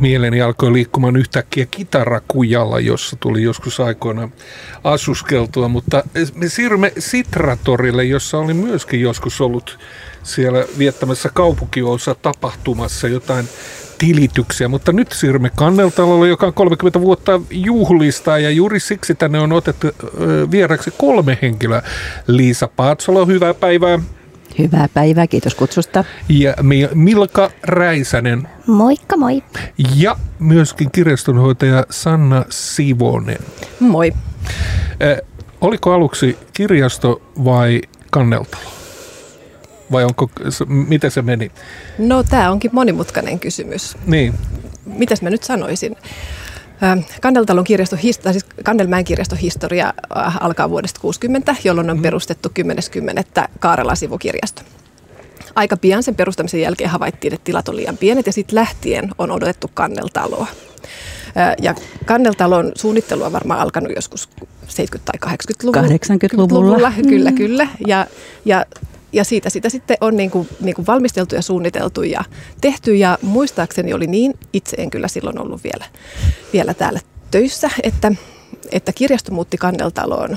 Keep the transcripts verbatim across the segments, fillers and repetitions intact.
Mieleni alkoi liikkumaan yhtäkkiä Kitarakujalla, jossa tuli joskus aikoinaan asuskeltua, mutta me siirrymme Sitratorille, jossa oli myöskin joskus ollut siellä viettämässä kaupunkiosa tapahtumassa jotain tilityksiä, mutta nyt siirrymme Kanneltalolle, joka on kolmekymmentä vuotta juhlista, ja juuri siksi tänne on otettu vieraksi kolme henkilöä. Liisa Paatsalo, hyvää päivää. Hyvää päivää, kiitos kutsusta. Ja Milka Räisänen. Moikka moi. Ja myöskin kirjastonhoitaja Sanna Sivonen. Moi. Eh, oliko aluksi kirjasto vai Kanneltalo? Vai onko, miten se meni? No tämä onkin monimutkainen kysymys. Niin. Mitäs mä nyt sanoisin? Kanneltalon kirjasto, siis Kannelmäen kirjaston historia alkaa vuodesta kuusikymmentä, jolloin on perustettu kymmenes kymmenettä Kaarelan sivukirjasto. Aika pian sen perustamisen jälkeen havaittiin, että tilat on liian pienet, ja sitten lähtien on odotettu Kanneltaloa. Ja Kanneltalon suunnittelu on varmaan alkanut joskus seitsemänkymmentä- tai kahdeksankymmentäluvulla. kahdeksankymmentäluvulla. Kyllä, kyllä. Ja, ja Ja siitä sitä sitten on niin kuin, niin kuin valmisteltu ja suunniteltu ja tehty. Ja muistaakseni oli niin, itse en kyllä silloin ollut vielä, vielä täällä töissä, että, että kirjasto muutti Kanneltaloon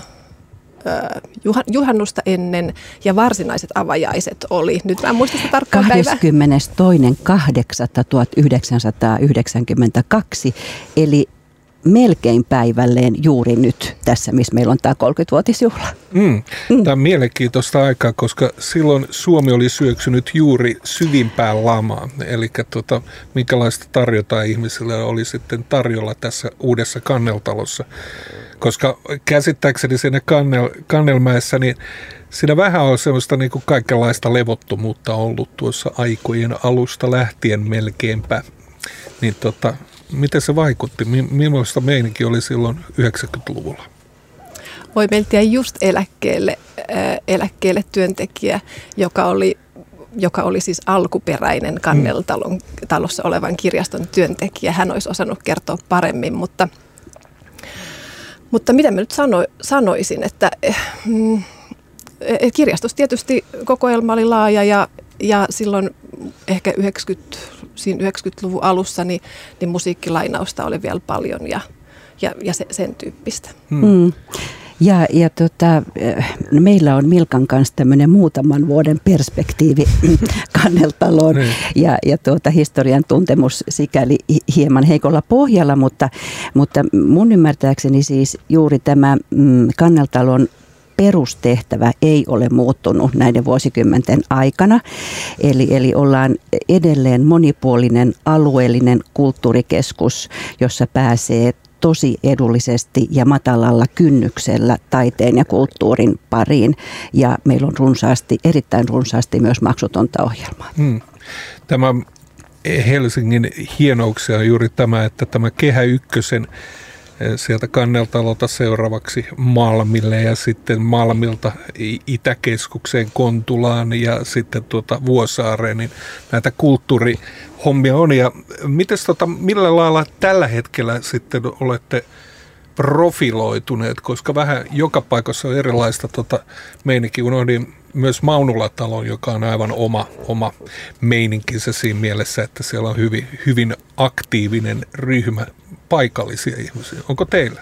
juhannusta ennen, ja varsinaiset avajaiset oli, nyt mä en muista sitä tarkkaan päivää. kahdeskymmenestoinen kahdeksatta tuhatyhdeksänsataayhdeksänkymmentäkaksi, eli melkein päivälleen juuri nyt tässä, missä meillä on tämä kolmekymmentävuotisjuhla. Mm. Tämä on mielenkiintoista aikaa, koska silloin Suomi oli syöksynyt juuri syvimpään lamaan. Eli tota, minkälaista tarjotaan ihmisille oli sitten tarjolla tässä uudessa Kanneltalossa. Koska käsittääkseni siinä Kannel, Kannelmäessä, niin siinä vähän on semmoista niin kuin kaikenlaista levottomuutta ollut tuossa aikojen alusta lähtien melkeinpä. Niin tota, miten se vaikutti? Millaista meininki oli silloin yhdeksänkymmentäluvulla? Voi meiltä jäi just eläkkeelle, äh, eläkkeelle työntekijä, joka oli, joka oli siis alkuperäinen Kanneltalon talossa olevan kirjaston työntekijä. Hän olisi osannut kertoa paremmin, mutta, mutta mitä mä nyt sano, sanoisin, että mm, kirjastossa tietysti kokoelma oli laaja, ja, ja silloin ehkä yhdeksänkymmentä, siinä yhdeksänkymmentäluvun alussa niin, niin musiikkilainausta oli vielä paljon ja, ja, ja se, sen tyyppistä. Hmm. Ja, ja tota, no meillä on Milkan kanssa tämmöinen muutaman vuoden perspektiivi Kanneltaloon niin. ja, ja tuota, historian tuntemus sikäli hieman heikolla pohjalla, mutta, mutta mun ymmärtääkseni siis juuri tämä mm, Kanneltalon perustehtävä ei ole muuttunut näiden vuosikymmenten aikana. Eli, eli ollaan edelleen monipuolinen alueellinen kulttuurikeskus, jossa pääsee tosi edullisesti ja matalalla kynnyksellä taiteen ja kulttuurin pariin. Ja meillä on runsaasti, erittäin runsaasti myös maksutonta ohjelmaa. Hmm. Tämä Helsingin hienouksia on juuri tämä, että tämä Kehä Ykkösen sieltä Kanneltalolta seuraavaksi Malmille ja sitten Malmilta Itäkeskukseen Kontulaan ja sitten tuota Vuosaareen, niin näitä kulttuurihommia on. Ja mites tota, millä lailla tällä hetkellä sitten olette profiloituneet, koska vähän joka paikassa on erilaista tota meininkiä. Unohdin myös Maunula-talon, joka on aivan oma, oma meininkinsä siinä mielessä, että siellä on hyvin, hyvin aktiivinen ryhmä paikallisia ihmisiä. Onko teillä?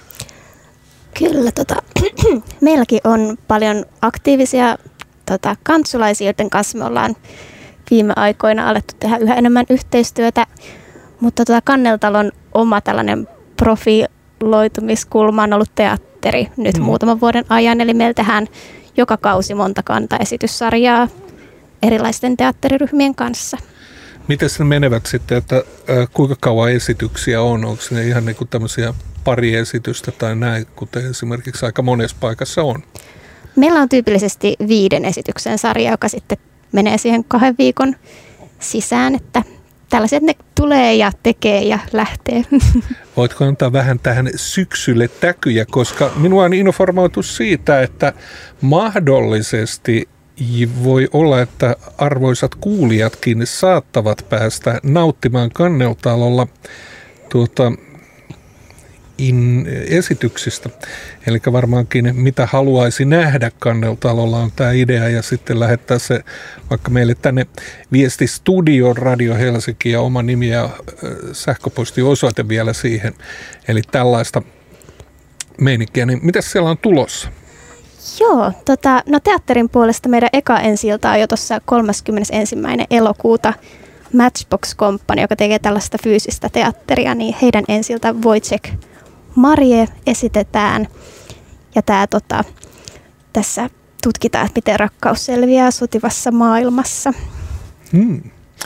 Kyllä, tota, meilläkin on paljon aktiivisia tota, kantsulaisia, joiden kanssa me ollaan viime aikoina alettu tehdä yhä enemmän yhteistyötä, mutta tota, Kanneltalon oma tällainen profiloitumiskulma on ollut teatteri nyt mm. muutaman vuoden ajan, eli meillä tehdään joka kausi monta kantaesityssarjaa erilaisten teatteriryhmien kanssa. Miten ne menevät sitten, että äh, kuinka kauan esityksiä on? Onko ne ihan niin kuin tämmöisiä pari esitystä tai näin, kuten esimerkiksi aika monessa paikassa on? Meillä on tyypillisesti viiden esityksen sarja, joka sitten menee siihen kahden viikon sisään, että tällaiset ne tulee ja tekee ja lähtee. Voitko antaa vähän tähän syksylle täkyjä, koska minua on informoitu siitä, että mahdollisesti voi olla, että arvoisat kuulijatkin saattavat päästä nauttimaan Kanneltalolla tuota in, esityksistä. Eli varmaankin mitä haluaisi nähdä Kanneltalolla on tämä idea ja sitten lähettää se vaikka meille tänne viesti studio Radio Helsinki ja oma nimi ja sähköpostiosoite vielä siihen. Eli tällaista meininkiä. Niin mitäs siellä on tulossa? Joo, tota, no teatterin puolesta meidän eka ensi-ilta on jo tuossa kolmaskymmenesensimmäinen elokuuta Matchbox Company, joka tekee tällaista fyysistä teatteria, niin heidän ensi-ilta Wojciech Marie esitetään. Ja tää, tota, tässä tutkitaan, että miten rakkaus selviää sotivassa maailmassa. Hmm.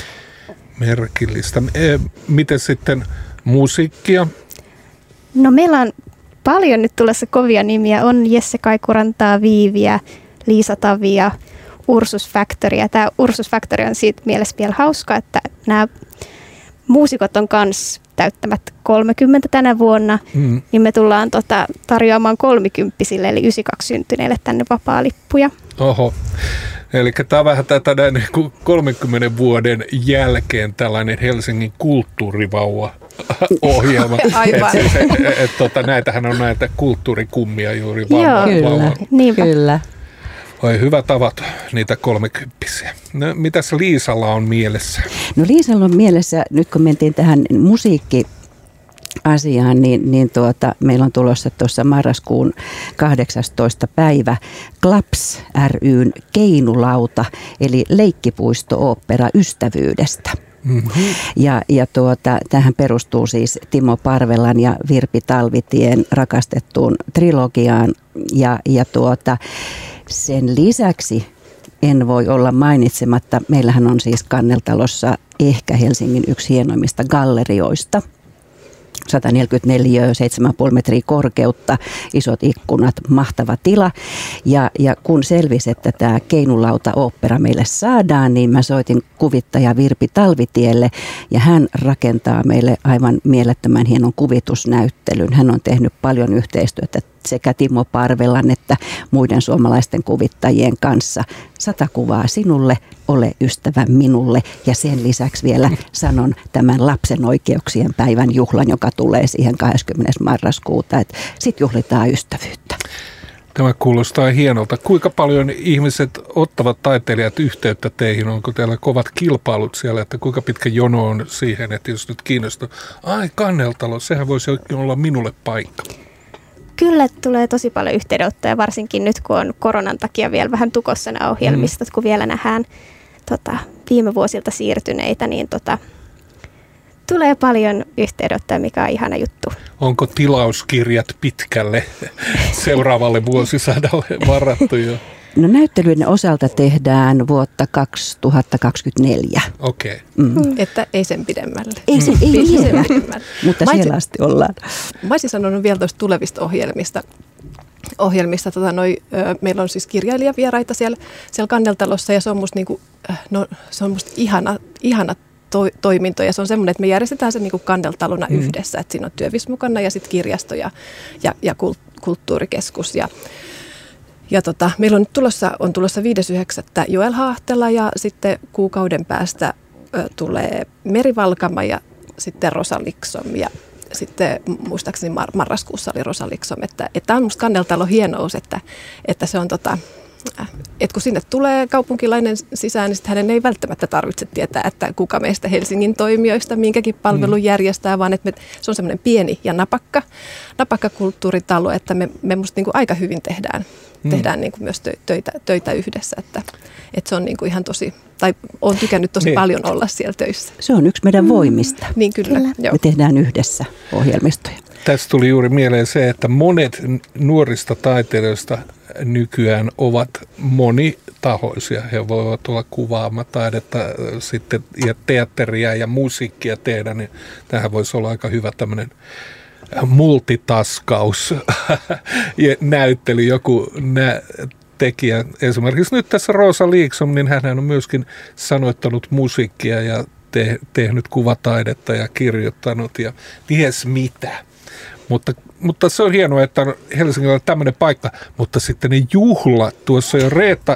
Merkillistä. E, miten sitten musiikkia? No meillä on paljon nyt tulossa kovia nimiä. On Jesse Kaikurantaa, Viiviä, Liisa Tavia, Ursus Factory. Ja tämä Ursus Factory on siitä mielessä vielä hauska, että nämä muusikot on kans täyttämät kolmekymmentä tänä vuonna, mm. niin me tullaan tota, tarjoamaan kolmikymppisille eli yhdeksänkymmentäkaksi syntyneille tänne vapaa-lippuja. Oho. Eli tämä on vähän tätä näin kolmenkymmenen vuoden jälkeen tällainen Helsingin kulttuurivauva-ohjelma. Aivan. Et, et, et, tota, näitähän on näitä kulttuurikummia juuri vauva. Kyllä, kyllä. Oi, hyvä tavat niitä kolmekymppisiä. No, mitäs Liisalla on mielessä? No Liisalla on mielessä, nyt kun mentiin tähän musiikki asiaan, niin, niin tuota, meillä on tulossa tuossa marraskuun kahdeksastoista päivä Klaps ry:n Keinulauta, eli leikkipuisto-ooppera ystävyydestä. Mm-hmm. Ja, ja tuota, tähän perustuu siis Timo Parvelan ja Virpi Talvitien rakastettuun trilogiaan, ja, ja tuota, sen lisäksi en voi olla mainitsematta, meillähän on siis Kanneltalossa ehkä Helsingin yksi hienoimmista gallerioista. sata neljäkymmentäneljä, seitsemän pilkku viisi metriä korkeutta, isot ikkunat, mahtava tila. Ja, ja kun selvisi, että tämä Keinulauta-ooppera meille saadaan, niin mä soitin kuvittaja Virpi Talvitielle ja hän rakentaa meille aivan mielettömän hienon kuvitusnäyttelyn. Hän on tehnyt paljon yhteistyötä sekä Timo Parvelan että muiden suomalaisten kuvittajien kanssa. Sata kuvaa sinulle, ole ystävä minulle, ja sen lisäksi vielä sanon tämän lapsen oikeuksien päivän juhlan, joka tulee siihen kahdeskymmenes marraskuuta, että sit juhlitaan ystävyyttä. Tämä kuulostaa hienolta. Kuinka paljon ihmiset ottavat taiteilijat yhteyttä teihin? Onko teillä kovat kilpailut siellä, että kuinka pitkä jono on siihen, että jos nyt kiinnostaa, ai Kanneltalo, sehän voisi olla minulle paikka. Kyllä tulee tosi paljon yhteydenottoja, varsinkin nyt kun on koronan takia vielä vähän tukossa nämä ohjelmistot, mm. kun vielä nähdään tota, viime vuosilta siirtyneitä, niin tota, tulee paljon yhteydenottoja, mikä on ihana juttu. Onko tilauskirjat pitkälle seuraavalle vuosisadalle varattu jo? No näyttelyiden osalta tehdään vuotta kaksituhattakaksikymmentäneljä. Okei. Okay. Mm. Että ei sen pidemmälle. Ei sen, ei niin pidemmälle. Mutta siellä asti ollaan. Mä olisin sanonut vielä tuosta tulevista ohjelmista. ohjelmista. Tota, noi, ö, meillä on siis kirjailijavieraita siellä, siellä Kanneltalossa ja se on musta, niinku, no, se on musta ihana, ihana to, toiminto ja se on semmoinen, että me järjestetään se niinku Kanneltalona mm. yhdessä. Että siinä on Työvis mukana ja sitten kirjasto ja, ja, ja kulttuurikeskus ja Ja tota, meillä on nyt tulossa, on tulossa viides yhdeksättä Joel Haahtela ja sitten kuukauden päästä ö, tulee Meri Valkama ja sitten Rosa Liksom ja sitten muistaakseni mar- marraskuussa oli Rosa Liksom. Että, että tämä on musta Kanneltalon hienous, että, että se on tota, että kun sinne tulee kaupunkilainen sisään, niin sitten hänen ei välttämättä tarvitse tietää, että kuka meistä Helsingin toimijoista minkäkin palvelun järjestää, vaan että me, se on semmoinen pieni ja napakka, napakka kulttuuritalo, että me, me musta niinku aika hyvin tehdään, mm. tehdään niinku myös töitä, töitä yhdessä, että, että se on niinku ihan tosi, tai olen tykännyt tosi niin. paljon olla siellä töissä. Se on yksi meidän voimista. Mm. Niin kyllä. kyllä. Me tehdään yhdessä ohjelmistoja. Tässä tuli juuri mieleen se, että monet nuorista taiteilijoista nykyään ovat monitahoisia. He voivat olla kuvaamataidetta sitten ja teatteria ja musiikkia tehdä, niin tähän voisi olla aika hyvä tämmöinen multitaskaus näyttely, joku nä- tekijä. Esimerkiksi nyt tässä Rosa Liksom, niin hän on myöskin sanoittanut musiikkia ja te- tehnyt kuvataidetta ja kirjoittanut ja ties mitä. Mutta, mutta se on hienoa, että Helsingillä on tämmöinen paikka, mutta sitten ne juhlat, tuossa jo Reetta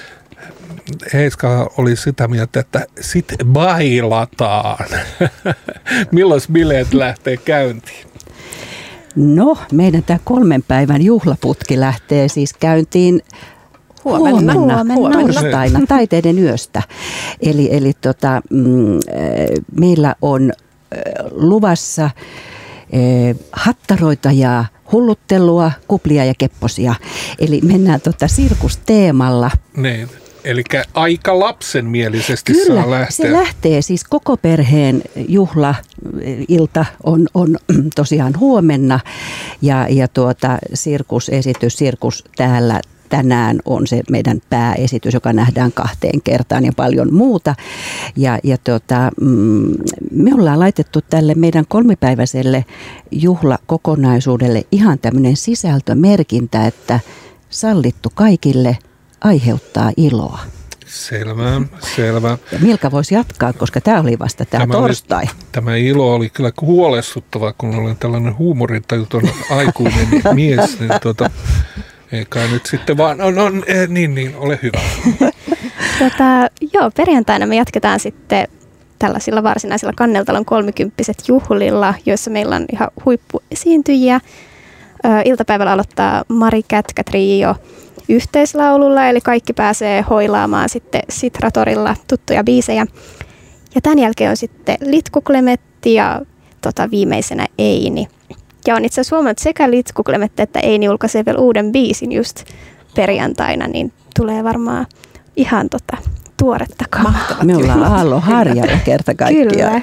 Heiska oli sitä mieltä, että sit bailataan. Milloin bileet lähtee käyntiin? No, meidän tämä kolmen päivän juhlaputki lähtee siis käyntiin huomenna, huomenna, huomenna. torstaina taiteiden yöstä. Eli, eli tota, mm, meillä on luvassa eh, hattaroita ja hulluttelua, kuplia ja kepposia. Eli mennään tota sirkusteemalla. Niin. Eli aika lapsenmielisesti Kyllä, saa lähteä. se lähtee siis koko perheen juhlailta on, on tosiaan huomenna ja, ja tuota, sirkusesitys, sirkus täällä tänään on se meidän pääesitys, joka nähdään kahteen kertaan ja paljon muuta. Ja, ja tuota, mm, me ollaan laitettu tälle meidän kolmipäiväiselle juhlakokonaisuudelle ihan tämmöinen sisältömerkintä, että sallittu kaikille aiheuttaa iloa. Selvä, selvä. Ja Milka voisi jatkaa, koska tämä oli vasta tämä, tämä torstai. Oli, tämä ilo oli kyllä huolestuttava, kun olen tällainen huumorintajuton aikuinen mies, niin tuota, eikä nyt sitten vaan, no, no niin, niin, ole hyvä. Tota, joo, perjantaina me jatketaan sitten tällaisilla varsinaisilla Kanneltalon kolmikymppiset juhlilla, joissa meillä on ihan huippuesiintyjiä. Ö, iltapäivällä aloittaa Mari Kätkä Trio yhteislaululla, eli kaikki pääsee hoilaamaan sitten Sitratorilla tuttuja biisejä. Ja tämän jälkeen on sitten Litku Klemetti ja tota, viimeisenä Eini. Ja on itse asiassa huomannut, että sekä Litku Klemetti että Eini julkaisee vielä uuden biisin just perjantaina, niin tulee varmaan ihan tota, tuoretta kamaa. Me ollaan Aallon harjalla kerta kaikkiaan. Kyllä.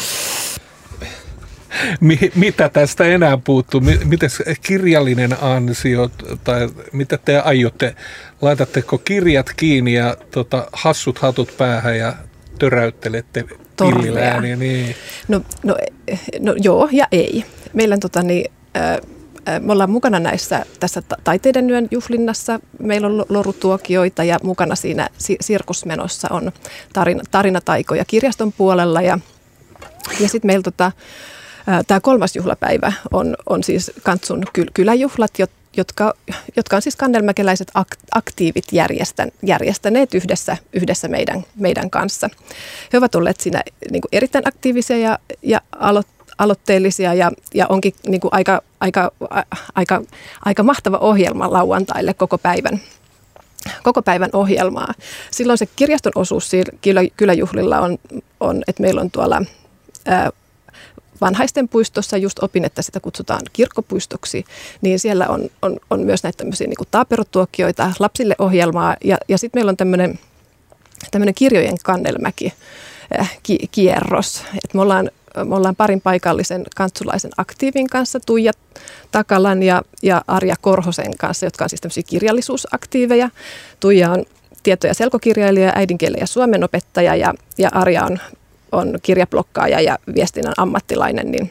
Mitä tästä enää puuttuu? Miten kirjallinen ansio, tai mitä te aiotte? Laitatteko kirjat kiinni ja tota, hassut hatut päähän ja töräyttelette pillilääniä? Niin. No, no, no joo ja ei. Meillä on tota, niin, äh, me ollaan mukana näissä tässä taiteiden yön juhlinnassa. Meillä on lorutuokioita ja mukana siinä sirkusmenossa on tarina, tarinataikoja kirjaston puolella. Ja, ja sitten meillä tota, tämä kolmas juhlapäivä on, on siis Kantsun kyläjuhlat, jotka, jotka on siis kannelmäkeläiset aktiivit järjestän, järjestäneet yhdessä, yhdessä meidän, meidän kanssa. He ovat olleet siinä niin kuin erittäin aktiivisia ja, ja alo, aloitteellisia ja, ja onkin niin kuin aika, aika, aika, aika mahtava ohjelma lauantaille koko päivän. koko päivän ohjelmaa. Silloin se kirjaston osuus kylä, kyläjuhlilla on, on, että meillä on tuolla ää, Vanhaisten puistossa, just opin, että sitä kutsutaan kirkkopuistoksi, niin siellä on, on, on myös näitä tämmöisiä niin kuin taaperotuokioita, lapsille ohjelmaa ja, ja sitten meillä on tämmöinen, tämmöinen kirjojen kannelmäki äh, ki, kierros. Et me, ollaan, me ollaan parin paikallisen kantsulaisen aktiivin kanssa, Tuija Takalan ja, ja Arja Korhosen kanssa, jotka on siis tämmöisiä kirjallisuusaktiiveja. Tuija on tieto- ja selkokirjailija, äidinkielen ja suomen opettaja ja, ja Arja on on kirjablokkaaja ja viestinnän ammattilainen, niin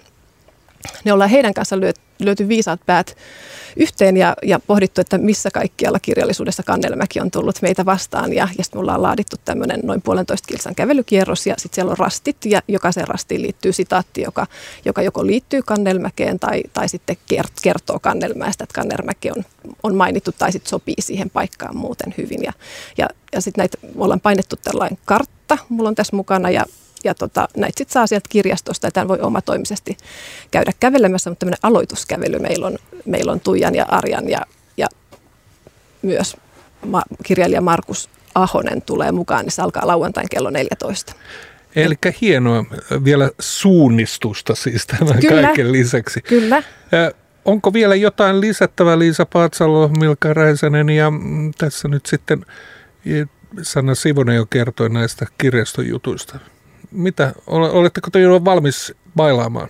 ne ollaan heidän kanssa löyty viisaat päät yhteen ja, ja pohdittu, että missä kaikkialla kirjallisuudessa Kannelmäki on tullut meitä vastaan. Ja, ja sitten me ollaan laadittu tämmöinen noin puolentoista kilsan kävelykierros ja sitten siellä on rastit ja jokaisen rastiin liittyy sitaatti, joka, joka joko liittyy Kannelmäkeen tai, tai sitten kertoo Kannelmäestä, että Kannelmäki on, on mainittu tai sitten sopii siihen paikkaan muuten hyvin. Ja, ja, ja sitten näitä me ollaan painettu tällainen kartta, mulla on tässä mukana ja Ja tota, näitä sitten saa sieltä kirjastosta, ja tämän voi omatoimisesti käydä kävelemässä, mutta tämmöinen aloituskävely meillä on, meillä on Tuijan ja Arjan ja, ja myös ma- kirjailija Markus Ahonen tulee mukaan, niin se alkaa lauantain kello neljätoista. Eli hienoa vielä suunnistusta siis tämän Kyllä. kaiken lisäksi. Kyllä. Äh, onko vielä jotain lisättävää, Liisa Paatsalo, Milka Räisänen ja mm, tässä nyt sitten Sanna Sivonen jo kertoi näistä kirjaston jutuista. Mitä? Oletteko te jo valmis bailaamaan?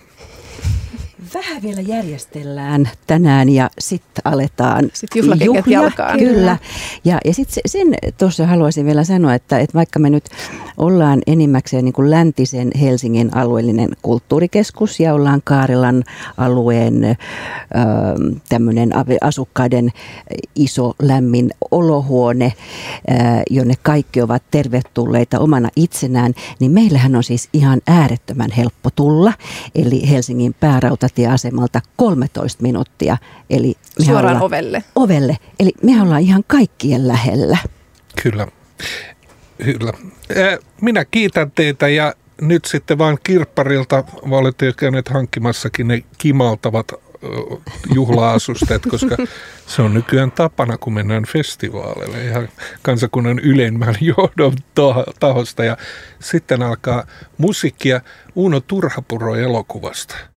Vähän vielä järjestellään tänään ja sitten aletaan sitten juhlakengät jalkaan. Kyllä. Ja, ja sitten sen tuossa haluaisin vielä sanoa, että, että vaikka me nyt ollaan enimmäkseen niin kuin läntisen Helsingin alueellinen kulttuurikeskus ja ollaan Kaarilan alueen äh, tämmöinen asukkaiden iso lämmin olohuone, äh, jonne kaikki ovat tervetulleita omana itsenään, niin meillähän on siis ihan äärettömän helppo tulla. Eli Helsingin päärautatieasemalta kolmetoista minuuttia. Eli suoraan ollaan, ovelle. Ovelle. Eli me ollaan ihan kaikkien lähellä. Kyllä. Kyllä. Minä kiitän teitä ja nyt sitten vaan kirpparilta, olette jo käyneet hankkimassakin ne kimaltavat juhla-asusteet, koska se on nykyään tapana, kun mennään festivaaleille ihan kansakunnan ylemmän johdon tahosta. Ja sitten alkaa musiikkia Uno Turhapuro elokuvasta.